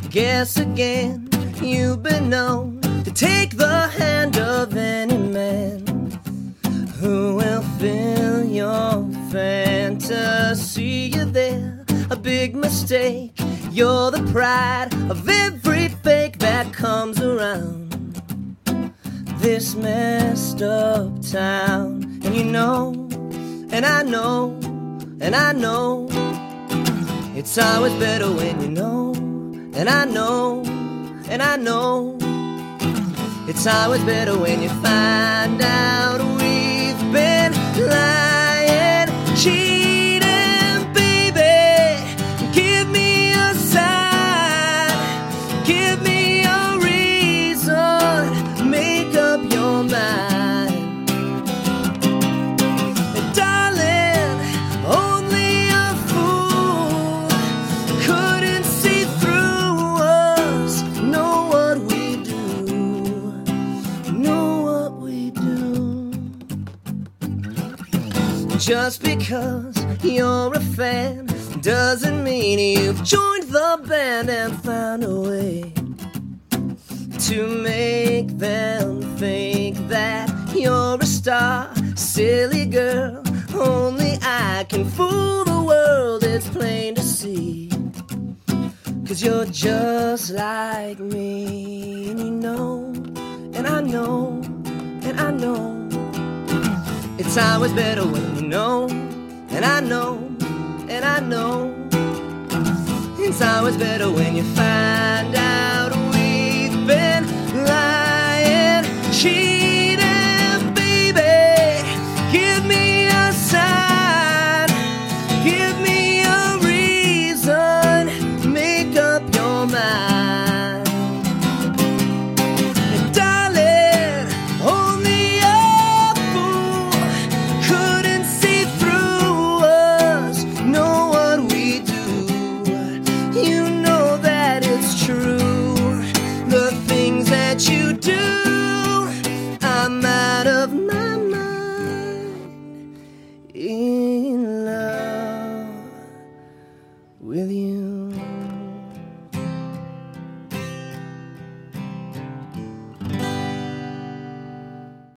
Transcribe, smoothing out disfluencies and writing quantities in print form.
guess again, you've been known to take the hand of any man who will fill your fantasy. You're there, a big mistake. You're the pride of every fake that comes around this messed up town. And you know, and I know, and I know, it's always better when you know. And I know, and I know, it's always better when you find out we've been lying, cheating, baby. Give me a sign, give me a reason, make up your mind. And darling, only a fool couldn't see through us, know what we do, know what we do. Just because you're a fan doesn't mean you've joined the band and found a way to make them think that you're a star. Silly girl, only I can fool the world, it's plain to see. 'Cause you're just like me, and you know, and I know, and I know, it's always better when you know, and I know, and I know, it's always better when you find out